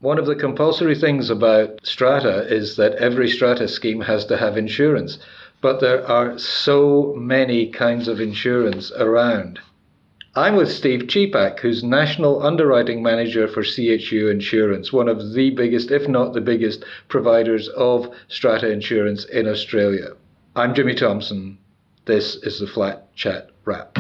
One of the compulsory things about strata is that every strata scheme has to have insurance, but there are so many kinds of insurance around. I'm with Steve Chepak, who's National Underwriting Manager for CHU Insurance, one of the biggest, if not the biggest, providers of strata insurance in Australia. I'm Jimmy Thompson. This is the Flat Chat Wrap.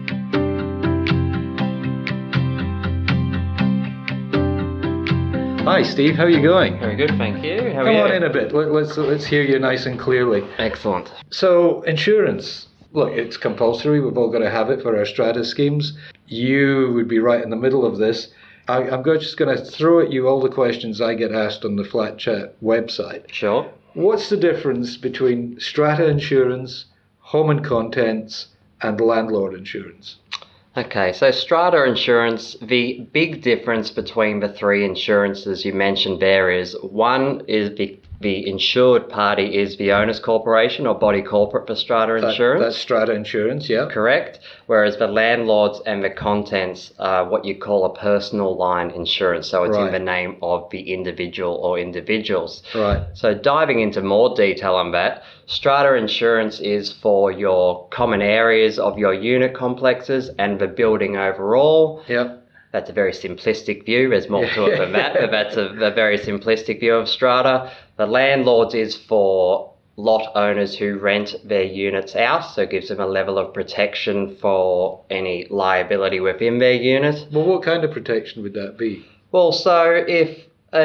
Hi Steve, how are you going? Very good, thank you. How are Come you? on in a bit. Let's hear you nice and clearly. Excellent. So insurance, look, it's compulsory. We've all got to have it for our strata schemes. You would be right in the middle of this. I'm just going to throw at you all the questions I get asked on the Flat Chat website. Sure. What's the difference between strata insurance, home and contents, and landlord insurance? Okay, so strata insurance, the big difference between the three insurances you mentioned there is one is the insured party is the owner's corporation or body corporate for strata insurance. That's strata insurance, yeah. Correct. Whereas the landlords and the contents are what you call a personal line insurance. So it's in the name of the individual or individuals. Right. So diving into more detail on that, strata insurance is for your common areas of your unit complexes and the building overall. Yep. That's a very simplistic view. There's more to it than that, but that's a very simplistic view of strata. The landlords is for lot owners who rent their units out, so it gives them a level of protection for any liability within their unit. Well, what kind of protection would that be? Well, so if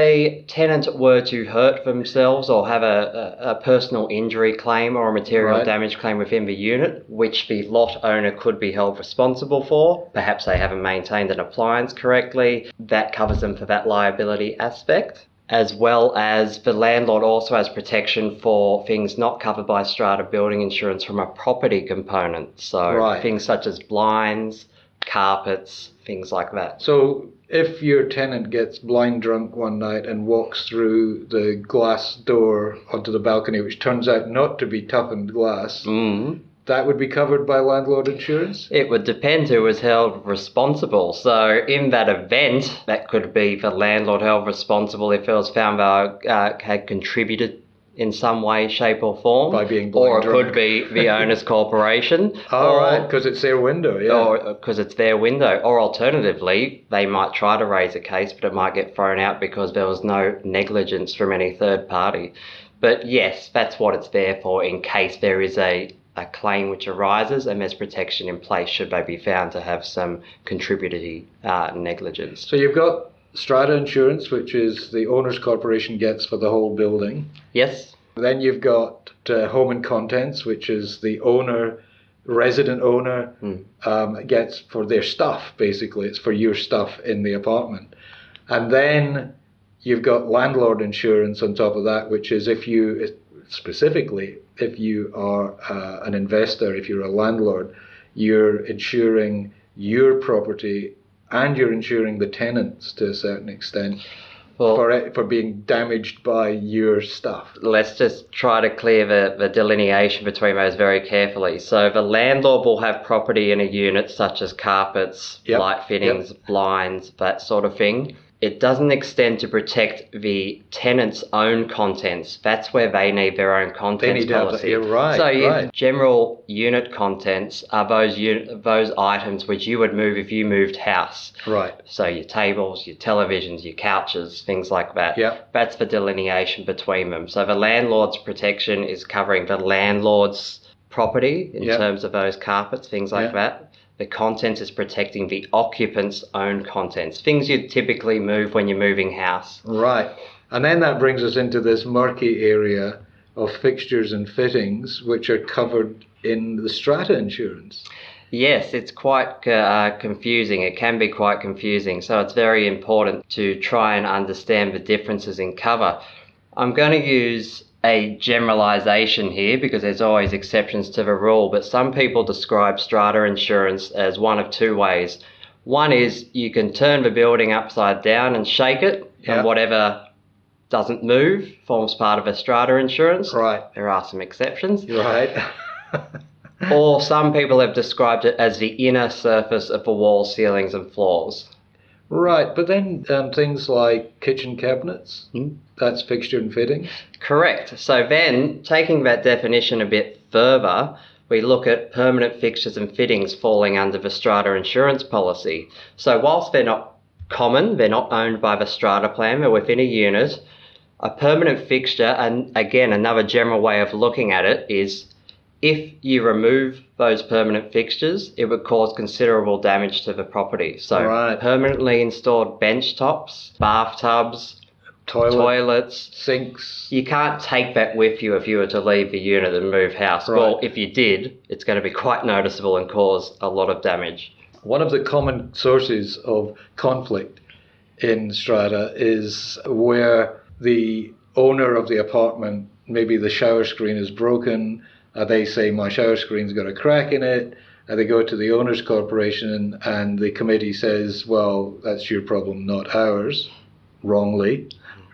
a tenant were to hurt themselves or have a personal injury claim or a material damage claim within the unit, which the lot owner could be held responsible for, perhaps they haven't maintained an appliance correctly, that covers them for that liability aspect. As well as the landlord also has protection for things not covered by strata building insurance from a property component. So things such as blinds, carpets, things like that. So if your tenant gets blind drunk one night and walks through the glass door onto the balcony, which turns out not to be toughened glass, that would be covered by landlord insurance? It would depend who was held responsible. So in that event, that could be the landlord held responsible if it was found they had contributed in some way, shape or form. By being blind drunk. Or it could be the owner's corporation. Right, because it's their window, yeah. Or because it's their window. Or alternatively, they might try to raise a case, but it might get thrown out because there was no negligence from any third party. But yes, that's what it's there for in case there is a claim which arises and there's protection in place should they be found to have some contributory negligence. So you've got strata insurance, which is the owner's corporation gets for the whole building. Yes. Then you've got home and contents, which is the resident owner gets for their stuff, basically. It's for your stuff in the apartment. And then you've got landlord insurance on top of that, which is if you are an investor, if you're a landlord, you're insuring your property and you're insuring the tenants to a certain extent for being damaged by your stuff. Let's just try to clear the delineation between those very carefully. So the landlord will have property in a unit such as carpets, light fittings, blinds, that sort of thing. It doesn't extend to protect the tenant's own contents. That's where they need their own contents policy. So general unit contents are those items which you would move if you moved house. Right. So your tables, your televisions, your couches, things like that. Yep. That's the delineation between them. So the landlord's protection is covering the landlord's property in terms of those carpets, things like that. The content is protecting the occupant's own contents, things you'd typically move when you're moving house. Right. And then that brings us into this murky area of fixtures and fittings, which are covered in the strata insurance. Yes, it's quite confusing. It can be quite confusing. So it's very important to try and understand the differences in cover. I'm going to use a generalization here because there's always exceptions to the rule, but some people describe strata insurance as one of two ways. One is you can turn the building upside down and shake it, and whatever doesn't move forms part of a strata insurance. Right. There are some exceptions. Right. Or some people have described it as the inner surface of the walls, ceilings and floors. Right, but then things like kitchen cabinets, that's fixture and fittings. Correct. So then, taking that definition a bit further, we look at permanent fixtures and fittings falling under the strata insurance policy. So whilst they're not common, they're not owned by the strata plan, they're within a unit, a permanent fixture, and again, another general way of looking at it is if you remove those permanent fixtures, it would cause considerable damage to the property. So permanently installed bench tops, bathtubs, toilets, sinks. You can't take that with you if you were to leave the unit and move house. Right. Well, if you did, it's going to be quite noticeable and cause a lot of damage. One of the common sources of conflict in strata is where the owner of the apartment, maybe the shower screen is broken, they say my shower screen's got a crack in it, they go to the owners corporation and the committee says, well, that's your problem, not ours. Wrongly.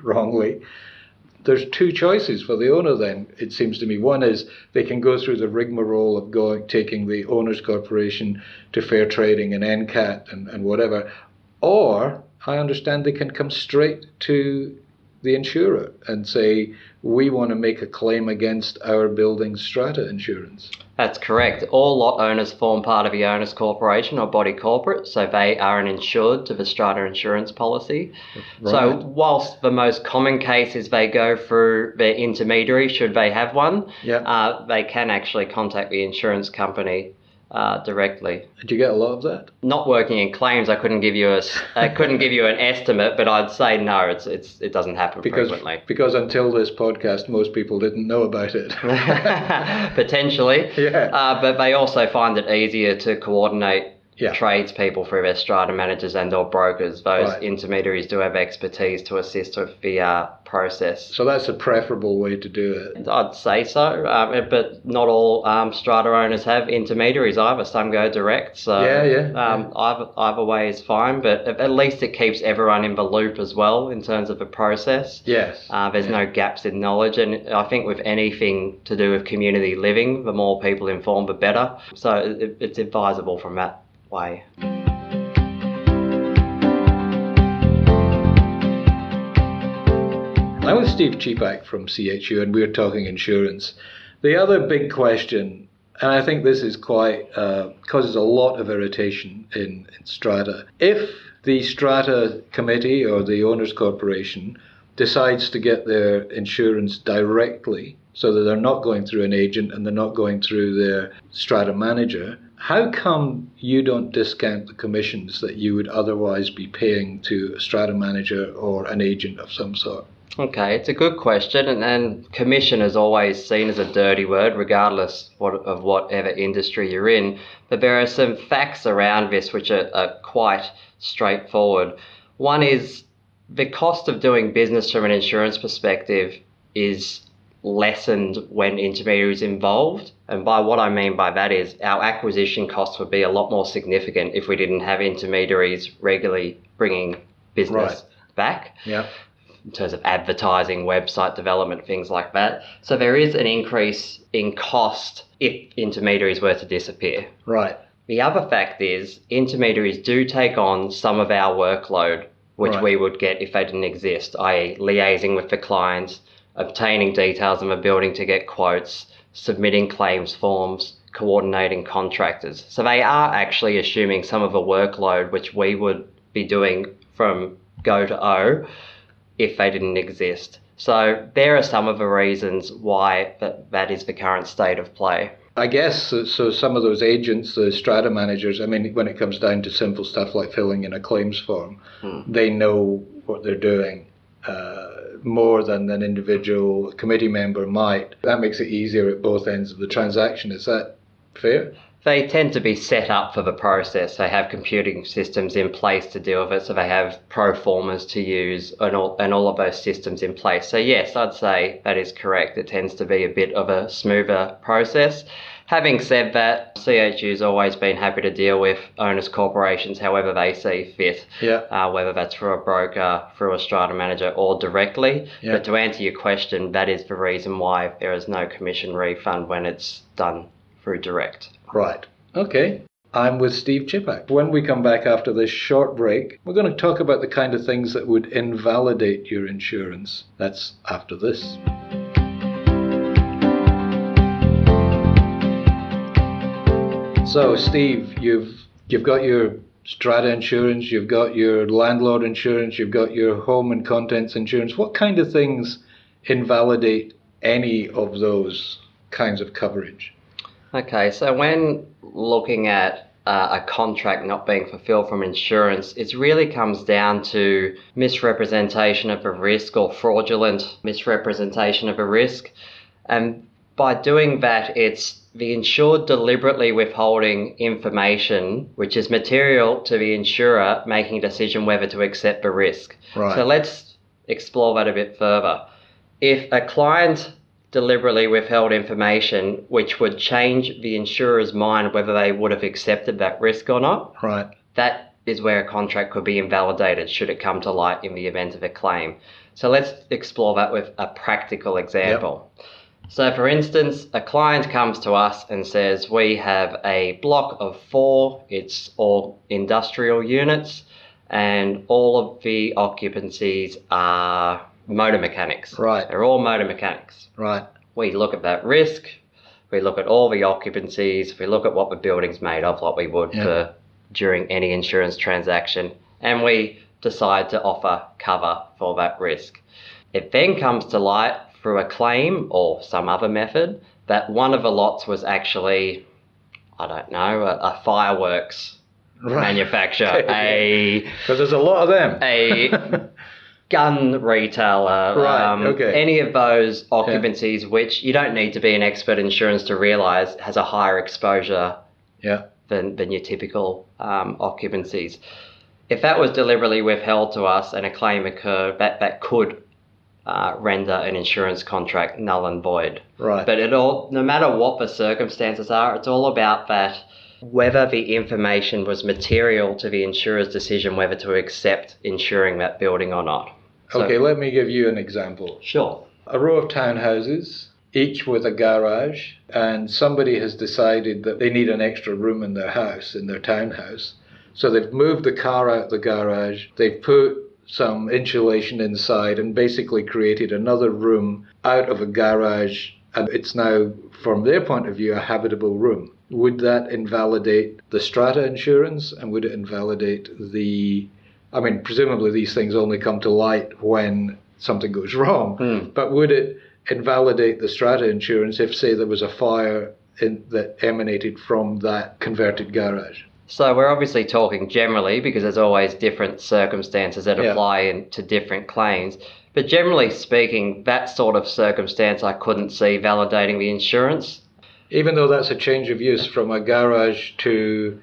There's two choices for the owner then, it seems to me. One is they can go through the rigmarole of taking the owners corporation to fair trading and NCAT and whatever, or I understand they can come straight to the insurer and say, we want to make a claim against our building strata insurance. That's correct. All lot owners form part of the owners corporation or body corporate, so they are an insured to the strata insurance policy. Right. So whilst the most common case is they go through their intermediary, should they have one, they can actually contact the insurance company directly. Did you get a lot of that? Not working in claims, I couldn't give you an estimate, but I'd say no, it doesn't happen frequently. Because until this podcast, most people didn't know about it. Potentially. Yeah. But they also find it easier to coordinate tradespeople through their strata managers and or brokers. Those intermediaries do have expertise to assist with the process. So that's a preferable way to do it. I'd say so, but not all strata owners have intermediaries either. Some go direct. So either way is fine, but at least it keeps everyone in the loop as well in terms of the process. Yes. There's no gaps in knowledge, and I think with anything to do with community living, the more people informed, the better. So it's advisable from that way. I'm with Steve Cheepak from CHU, and we're talking insurance. The other big question, and I think this is causes a lot of irritation in strata. If the strata committee or the owners corporation decides to get their insurance directly, so that they're not going through an agent and they're not going through their strata manager, how come you don't discount the commissions that you would otherwise be paying to a strata manager or an agent of some sort? Okay, it's a good question, and commission is always seen as a dirty word, regardless of whatever industry you're in. But there are some facts around this which are quite straightforward. One is the cost of doing business from an insurance perspective is lessened when intermediaries involved. And by what I mean by that is our acquisition costs would be a lot more significant if we didn't have intermediaries regularly bringing business back. Yeah. In terms of advertising, website development, things like that. So there is an increase in cost if intermediaries were to disappear. Right. The other fact is intermediaries do take on some of our workload, which we would get if they didn't exist, i.e. liaising with the clients, obtaining details of a building to get quotes, submitting claims forms, coordinating contractors. So they are actually assuming some of the workload which we would be doing from go to O if they didn't exist. So there are some of the reasons why that is the current state of play. I guess so some of those agents, the strata managers, I mean, when it comes down to simple stuff like filling in a claims form, they know what they're doing more than an individual committee member might. That makes it easier at both ends of the transaction. Is that fair? They tend to be set up for the process. They have computing systems in place to deal with it, so they have pro formas to use and all of those systems in place. So yes, I'd say that is correct. It tends to be a bit of a smoother process. Having said that, CHU's always been happy to deal with owners corporations however they see fit, whether that's through a broker, through a strata manager or directly. But to answer your question, that is the reason why there is no commission refund when it's done through direct. Right. Okay. I'm with Steve Chipak. When we come back after this short break, we're going to talk about the kind of things that would invalidate your insurance. That's after this. So, Steve, you've got your strata insurance, you've got your landlord insurance, you've got your home and contents insurance. What kind of things invalidate any of those kinds of coverage? Okay, so when looking at a contract not being fulfilled from insurance, it really comes down to misrepresentation of a risk or fraudulent misrepresentation of a risk. And by doing that, it's the insured deliberately withholding information which is material to the insurer making a decision whether to accept the risk. Right. So let's explore that a bit further. If a client deliberately withheld information which would change the insurer's mind whether they would have accepted that risk or not, right, that is where a contract could be invalidated should it come to light in the event of a claim. So let's explore that with a practical example. Yep. So for instance, a client comes to us and says, we have a block of 4, it's all industrial units, and all of the occupancies are motor mechanics. Right. They're all motor mechanics. Right. We look at that risk, we look at all the occupancies, we look at what the building's made of, like we would during any insurance transaction, and we decide to offer cover for that risk. It then comes to light through a claim or some other method that one of the lots was actually, I don't know, a fireworks manufacturer, because there's a lot of them, a gun retailer, any of those occupancies which you don't need to be an expert in insurance to realise has a higher exposure than your typical occupancies. If that was deliberately withheld to us and a claim occurred, that could render an insurance contract null and void. Right. But no matter what the circumstances are, it's all about that whether the information was material to the insurer's decision whether to accept insuring that building or not. Okay, let me give you an example. Sure. A row of townhouses, each with a garage, and somebody has decided that they need an extra room in their house, in their townhouse. So they've moved the car out the garage, they've put some insulation inside and basically created another room out of a garage, and it's now, from their point of view, a habitable room. Would that invalidate the strata insurance, and would it invalidate presumably these things only come to light when something goes wrong, but would it invalidate the strata insurance if, say, there was a fire that emanated from that converted garage? So we're obviously talking generally because there's always different circumstances that apply to different claims. But generally speaking, that sort of circumstance I couldn't see validating the insurance. Even though that's a change of use from a garage to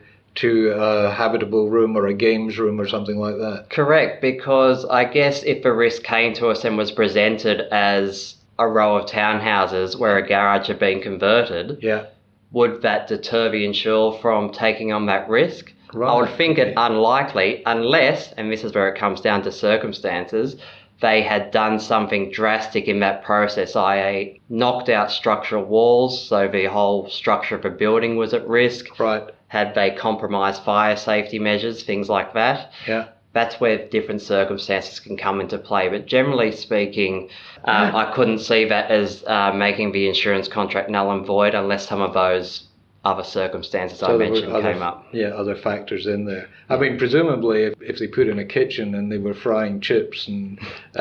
a habitable room or a games room or something like that? Correct, because I guess if a risk came to us and was presented as a row of townhouses where a garage had been converted, would that deter the insurer from taking on that risk? Right. I would think it unlikely unless, and this is where it comes down to circumstances, they had done something drastic in that process, i.e. knocked out structural walls, so the whole structure of a building was at risk. Right. Had they compromised fire safety measures, things like that. Yeah. That's where different circumstances can come into play. But generally speaking, I couldn't see that as making the insurance contract null and void unless some of those other circumstances I mentioned came up. Yeah, other factors in there. I mean, presumably, if they put in a kitchen and they were frying chips and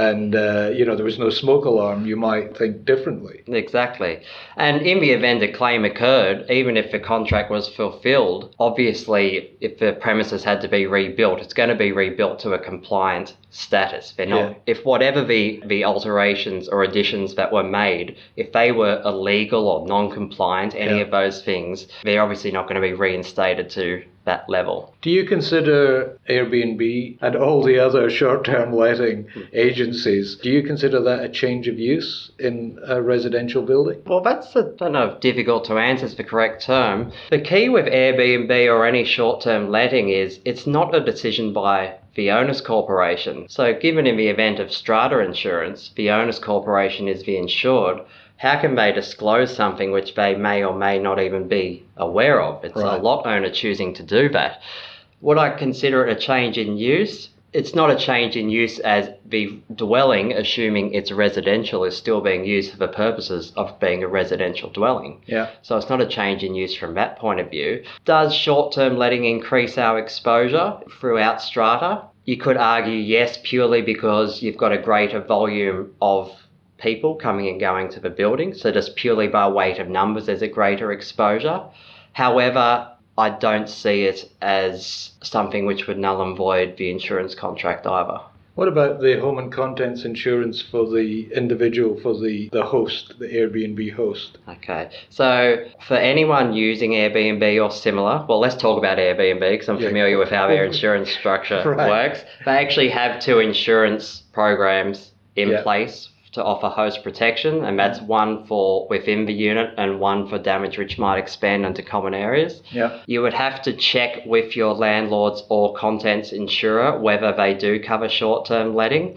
there was no smoke alarm, you might think differently. Exactly. And in the event a claim occurred, even if the contract was fulfilled, obviously, if the premises had to be rebuilt, it's going to be rebuilt to a compliant status. They're not. If whatever the alterations or additions that were made, if they were illegal or non-compliant, any of those things, they're obviously not going to be reinstated to that level. Do you consider Airbnb and all the other short-term letting agencies, do you consider that a change of use in a residential building? Well, that's, I don't know if difficult to answer is the correct term. The key with Airbnb or any short-term letting is it's not a decision by the owner's corporation. So given in the event of strata insurance, the owner's corporation is the insured. how can they disclose something which they may or may not even be aware of? It's a lot owner choosing to do that. Would I consider it a change in use? It's not a change in use as the dwelling, assuming it's residential, is still being used for the purposes of being a residential dwelling. Yeah. So it's not a change in use from that point of view. Does short-term letting increase our exposure throughout strata? You could argue yes, purely because you've got a greater volume of people coming and going to the building. So just purely by weight of numbers, there's a greater exposure. However, I don't see it as something which would null and void the insurance contract either. What about the home and contents insurance for the individual, for the host, the Airbnb host? Okay, so for anyone using Airbnb or similar, well, let's talk about Airbnb because I'm familiar with how their insurance structure works. They actually have two insurance programs in place to offer host protection, and that's one for within the unit and one for damage which might expand into common areas. Yeah. You would have to check with your landlord's or contents insurer whether they do cover short-term letting.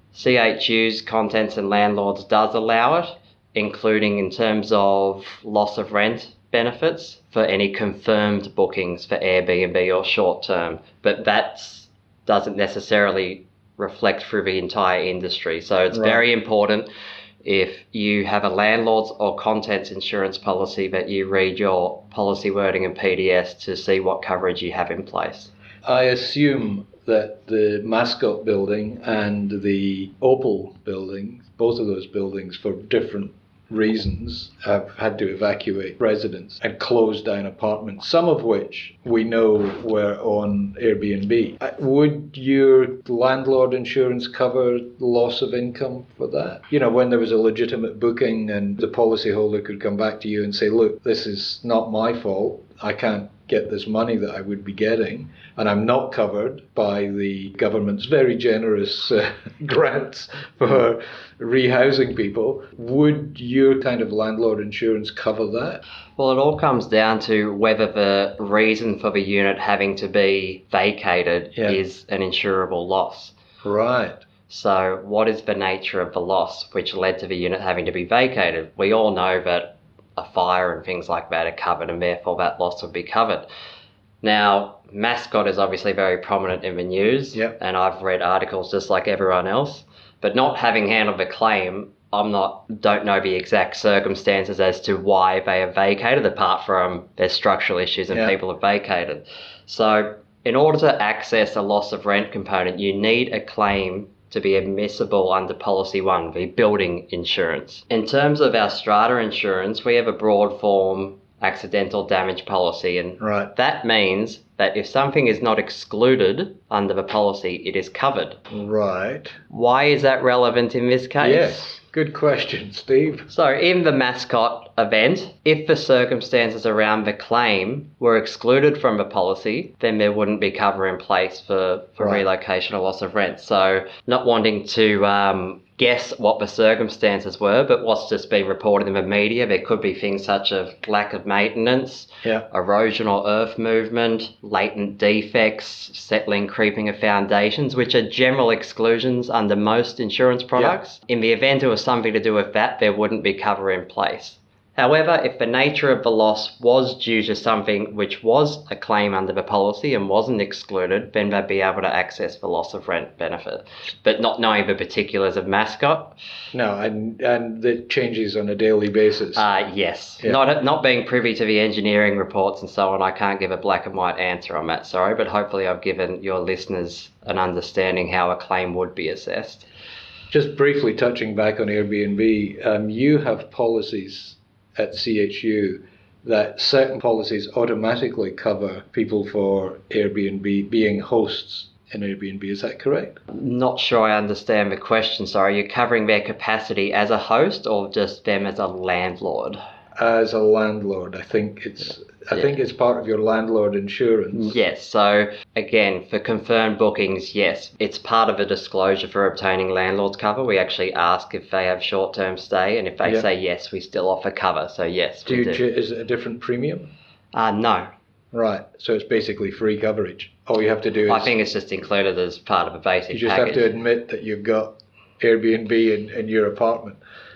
CHU's Contents and Landlords does allow it, including in terms of loss of rent benefits for any confirmed bookings for Airbnb or short-term, but that doesn't necessarily reflect through the entire industry. So it's very important if you have a landlord's or contents insurance policy that you read your policy wording in PDS to see what coverage you have in place. I assume that the Mascot building and the Opal building, both of those buildings for different reasons, have had to evacuate residents and close down apartments, some of which we know were on Airbnb. Would your landlord insurance cover loss of income for that? You know, when there was a legitimate booking and the policyholder could come back to you and say, look, this is not my fault. I can't get this money that I would be getting, and I'm not covered by the government's very generous grants for rehousing people. Would your kind of landlord insurance cover that? Well, it all comes down to whether the reason for the unit having to be vacated is an insurable loss. Right. So what is the nature of the loss which led to the unit having to be vacated? We all know that a fire and things like that are covered, and therefore that loss would be covered. Now, Mascot is obviously very prominent in the news, and I've read articles just like everyone else, but not having handled the claim, don't know the exact circumstances as to why they have vacated, apart from their structural issues and people have vacated. So in order to access a loss of rent component, you need a claim to be admissible under Policy 1, the building insurance. In terms of our strata insurance, we have a broad form accidental damage policy, and that means that if something is not excluded under the policy, it is covered. Right. Why is that relevant in this case? Yes, good question, Steve. So in the Mascot event, if the circumstances around the claim were excluded from the policy, then there wouldn't be cover in place for relocation or loss of rent. So not wanting to guess what the circumstances were, but what's just been reported in the media, there could be things such as lack of maintenance, erosion or earth movement, latent defects, settling, creeping of foundations, which are general exclusions under most insurance products. In the event it was something to do with that, there wouldn't be cover in place. However, if the nature of the loss was due to something which was a claim under the policy and wasn't excluded, then they'd be able to access the loss of rent benefit. But not knowing the particulars of Mascot. No, and it changes on a daily basis. Yes. Not being privy to the engineering reports and so on, I can't give a black and white answer on that, sorry, but hopefully I've given your listeners an understanding how a claim would be assessed. Just briefly touching back on Airbnb, you have policies at CHU that certain policies automatically cover people for Airbnb being hosts in Airbnb. Is that correct? Not sure I understand the question. Sorry, you're covering their capacity as a host or just them as a landlord? As a landlord, I think it's part of your landlord insurance. Yes. So again, for confirmed bookings, yes, it's part of a disclosure for obtaining landlord's cover. We actually ask if they have short-term stay, and if they say yes, we still offer cover. So yes, we do. Is it a different premium? No. Right. So it's basically free coverage. All you have to do is... I think it's just included as part of a basic package. You just have to admit that you've got Airbnb in your apartment.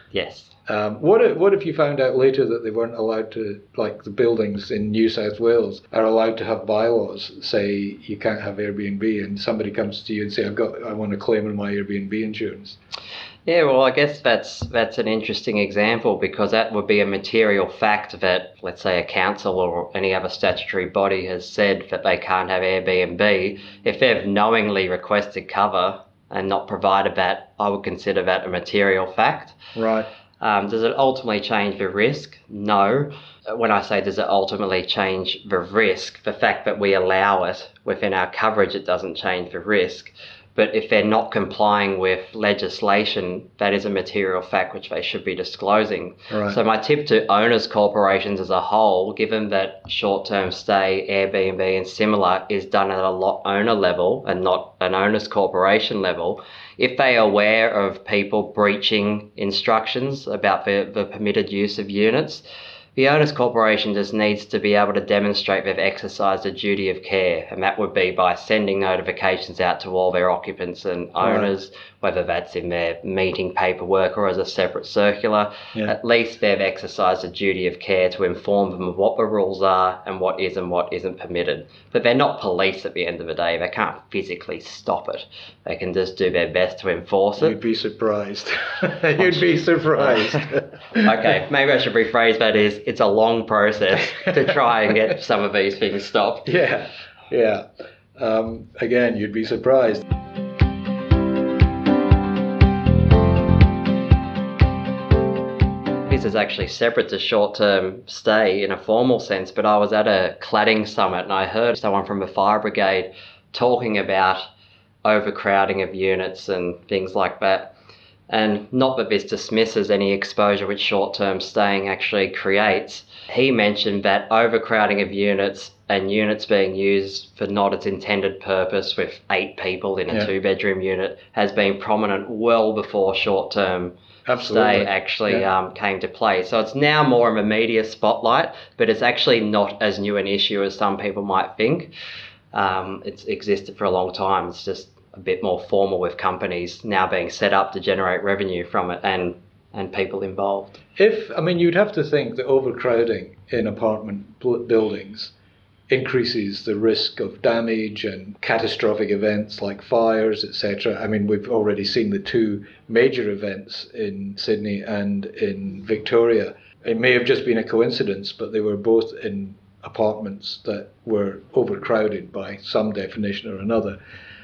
Yes. What if you found out later that they weren't allowed to, like the buildings in New South Wales are allowed to have bylaws, say you can't have Airbnb, and somebody comes to you and say, I want to claim on my Airbnb insurance? Yeah, well, I guess that's an interesting example, because that would be a material fact that, let's say, a council or any other statutory body has said that they can't have Airbnb. If they've knowingly requested cover and not provided that, I would consider that a material fact. Right. Does it ultimately change the risk? No. When I say does it ultimately change the risk, the fact that we allow it within our coverage, it doesn't change the risk. But if they're not complying with legislation, that is a material fact which they should be disclosing. Right. So my tip to owners corporations as a whole, given that short-term stay, Airbnb and similar is done at a lot owner level and not an owners corporation level, if they are aware of people breaching instructions about the permitted use of units, the owners corporation just needs to be able to demonstrate they've exercised a duty of care, and that would be by sending notifications out to all their occupants and owners, whether that's in their meeting paperwork or as a separate circular. Yeah. At least they've exercised a duty of care to inform them of what the rules are and what is and what isn't permitted. But they're not police at the end of the day. They can't physically stop it. They can just do their best to enforce it. You'd be surprised. You'd be surprised. Okay, maybe I should rephrase that as it's a long process to try and get some of these things stopped. Yeah. Again, you'd be surprised. This is actually separate to short-term stay in a formal sense, but I was at a cladding summit and I heard someone from the fire brigade talking about overcrowding of units and things like that. And not that this dismisses any exposure which short-term staying actually creates. He mentioned that overcrowding of units and units being used for not its intended purpose with 8 people in a 2-bedroom unit has been prominent well before short-term stay actually came to play. So it's now more of a media spotlight, but it's actually not as new an issue as some people might think. It's existed for a long time. It's just a bit more formal with companies now being set up to generate revenue from it and people involved. You'd have to think that overcrowding in apartment buildings increases the risk of damage and catastrophic events like fires, etc. We've already seen the 2 major events in Sydney and in Victoria. It may have just been a coincidence, but they were both in apartments that were overcrowded by some definition or another.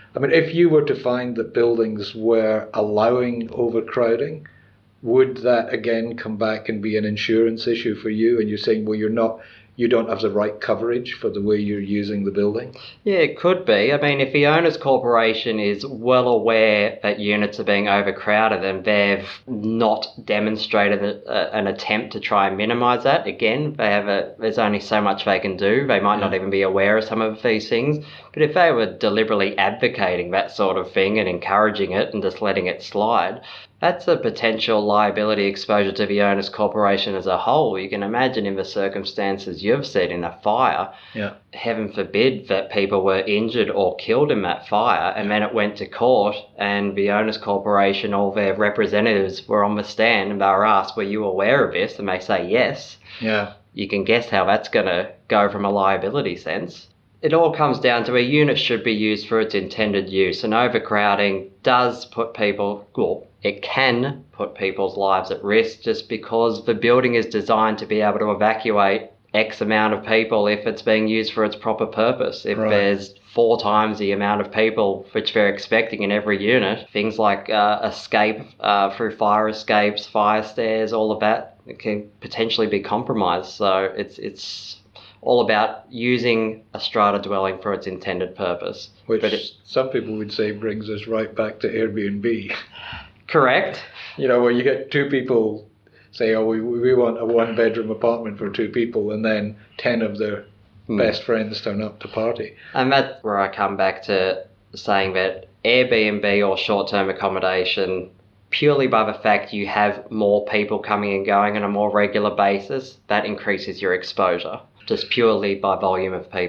If you were to find that buildings were allowing overcrowding, would that again come back and be an insurance issue for you? And you're saying, well, you don't have the right coverage for the way you're using the building? Yeah, it could be. If the owners corporation is well aware that units are being overcrowded and they've not demonstrated an attempt to try and minimise that, again, there's only so much they can do. They might not even be aware of some of these things. But if they were deliberately advocating that sort of thing and encouraging it and just letting it slide, that's a potential liability exposure to the owners corporation as a whole. You can imagine in the circumstances you've said in a fire, heaven forbid that people were injured or killed in that fire, and then it went to court and the owners corporation, all their representatives were on the stand and they were asked, were you aware of this? And they say yes. Yeah. You can guess how that's going to go from a liability sense. It all comes down to a unit should be used for its intended use, and overcrowding does put people, it can put people's lives at risk just because the building is designed to be able to evacuate X amount of people if it's being used for its proper purpose. If there's 4 times the amount of people which they're expecting in every unit, things like escape through fire escapes, fire stairs, all of that, it can potentially be compromised. So it's all about using a strata dwelling for its intended purpose. Which some people would say brings us right back to Airbnb. Correct. Where you get 2 people say, we want a 1-bedroom apartment for 2 people, and then 10 of their best friends turn up to party. And that's where I come back to saying that Airbnb or short-term accommodation, purely by the fact you have more people coming and going on a more regular basis, that increases your exposure, just purely by volume of people.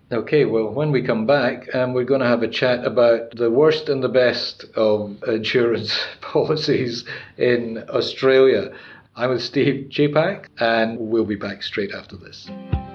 Okay, well, when we come back, we're going to have a chat about the worst and the best of insurance policies in Australia. I'm with Steve Chepak, and we'll be back straight after this.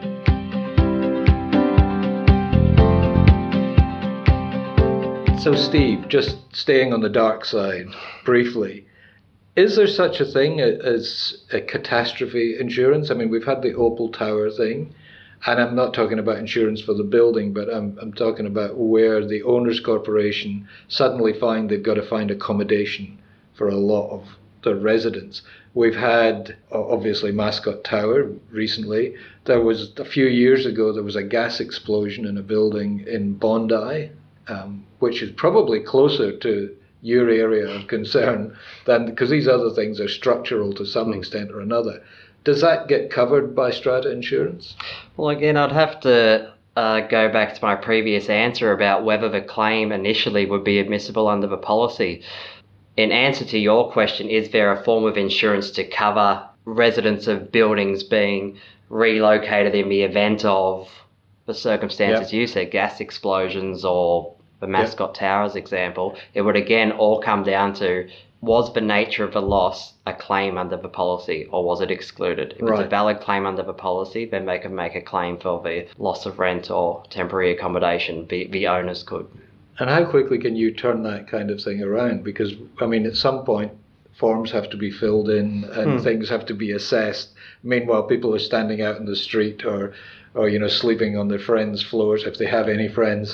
So, Steve, just staying on the dark side briefly, is there such a thing as a catastrophe insurance? I mean, we've had the Opal Tower thing. And I'm not talking about insurance for the building, but I'm talking about where the owners' corporation suddenly find they've got to find accommodation for a lot of the residents. We've had, obviously, Mascot Tower recently. There was, a few years ago, there was a gas explosion in a building in Bondi, which is probably closer to your area of concern than, because these other things are structural to some extent or another. Does that get covered by strata insurance? Well, again, I'd have to go back to my previous answer about whether the claim initially would be admissible under the policy. In answer to your question, is there a form of insurance to cover residents of buildings being relocated in the event of the circumstances you said, gas explosions or the Mascot Towers example? It would again all come down to, was the nature of the loss a claim under the policy, or was it excluded? If it's a valid claim under the policy, then they can make a claim for the loss of rent or temporary accommodation. The owners could. And how quickly can you turn that kind of thing around? Because, I mean, at some point, forms have to be filled in and things have to be assessed. Meanwhile, people are standing out in the street or sleeping on their friends' floors if they have any friends.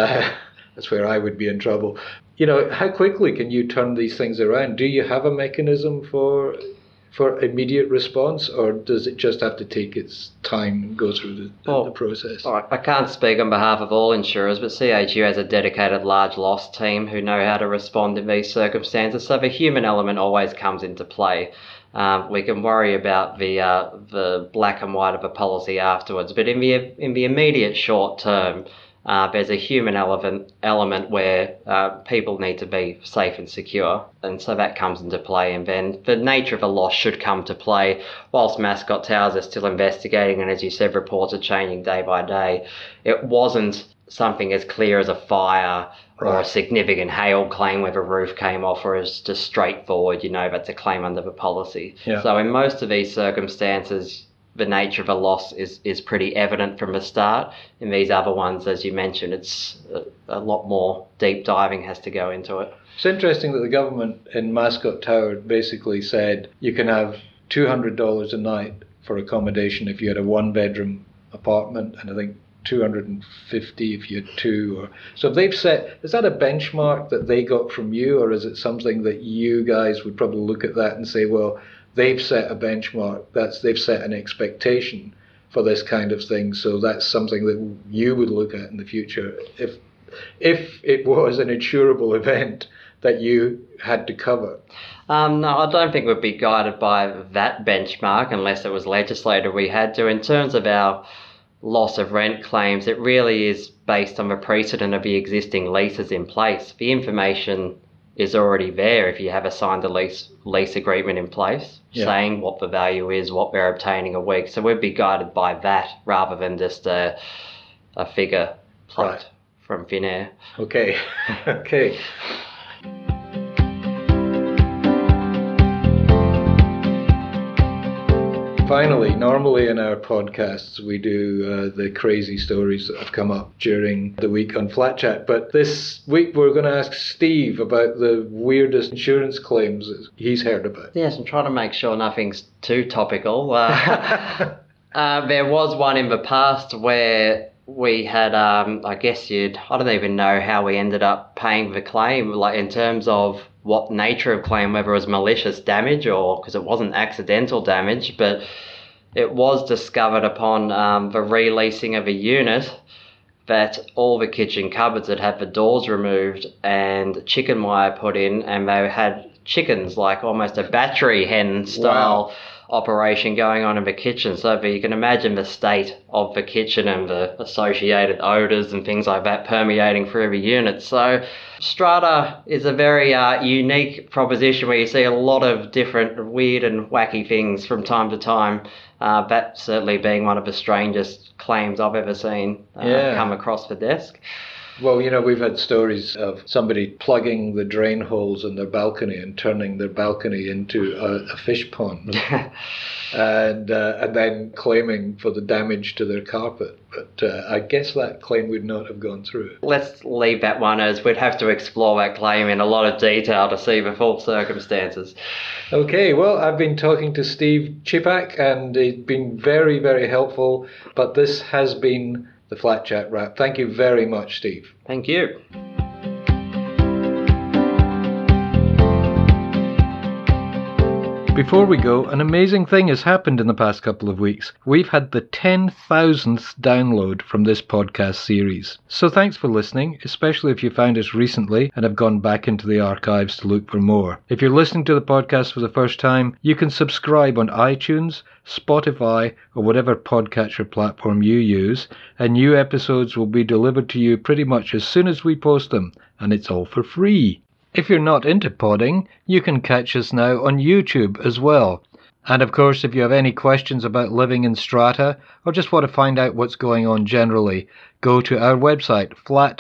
That's where I would be in trouble. How quickly can you turn these things around? Do you have a mechanism for immediate response, or does it just have to take its time and go through the process? I can't speak on behalf of all insurers, but CHU has a dedicated large loss team who know how to respond in these circumstances, so the human element always comes into play. We can worry about the black and white of a policy afterwards, but in the immediate short term, there's a human element where people need to be safe and secure, and so that comes into play. And then the nature of a loss should come to play. Whilst Mascot Towers are still investigating, and as you said, reports are changing day by day, it wasn't something as clear as a fire or a significant hail claim where the roof came off, or is just straightforward, that's a claim under the policy. So in most of these circumstances, the nature of a loss is pretty evident from the start. In these other ones, as you mentioned, it's a lot more deep diving has to go into it. It's interesting that the government in Mascot Tower basically said you can have $200 a night for accommodation if you had a one-bedroom apartment, and I think $250 if you had two. So they've set, is that a benchmark that they got from you, or is it something that you guys would probably look at that and say, well, they've set a benchmark, they've set an expectation for this kind of thing, so that's something that you would look at in the future if it was an insurable event that you had to cover? No, I don't think we'd be guided by that benchmark unless it was legislated we had to. In terms of our loss of rent claims, it really is based on the precedent of the existing leases in place. The information is already there if you have a signed lease agreement in place saying what the value is, what they're obtaining a week. So we'd be guided by that rather than just a figure plucked from thin air. Okay. Finally, normally in our podcasts we do the crazy stories that have come up during the week on Flat Chat, but this week we're going to ask Steve about the weirdest insurance claims that he's heard about. Yes, I'm trying to make sure nothing's too topical. There was one in the past where we had, I don't even know how we ended up paying the claim, like in terms of what nature of claim, whether it was malicious damage or because it wasn't accidental damage, but it was discovered upon the releasing of a unit that all the kitchen cupboards had had the doors removed and chicken wire put in, and they had chickens, like almost a battery hen style operation going on in the kitchen. So you can imagine the state of the kitchen and the associated odours and things like that permeating through the unit. So strata is a very unique proposition where you see a lot of different weird and wacky things from time to time. That certainly being one of the strangest claims I've ever seen come across the desk. Well, we've had stories of somebody plugging the drain holes in their balcony and turning their balcony into a fish pond, and then claiming for the damage to their carpet. But I guess that claim would not have gone through. Let's leave that one, as we'd have to explore that claim in a lot of detail to see the full circumstances. Okay, well, I've been talking to Steve Chipak, and he's been very, very helpful. But this has been the Flat Chat Wrap. Thank you very much, Steve. Thank you. Before we go, an amazing thing has happened in the past couple of weeks. We've had the 10,000th download from this podcast series. So thanks for listening, especially if you found us recently and have gone back into the archives to look for more. If you're listening to the podcast for the first time, you can subscribe on iTunes, Spotify, or whatever podcatcher platform you use, and new episodes will be delivered to you pretty much as soon as we post them, and it's all for free. If you're not into podding, you can catch us now on YouTube as well. And of course, if you have any questions about living in strata, or just want to find out what's going on generally, go to our website,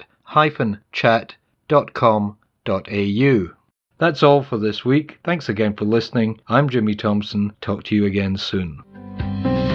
flat-chat.com.au. That's all for this week. Thanks again for listening. I'm Jimmy Thompson. Talk to you again soon.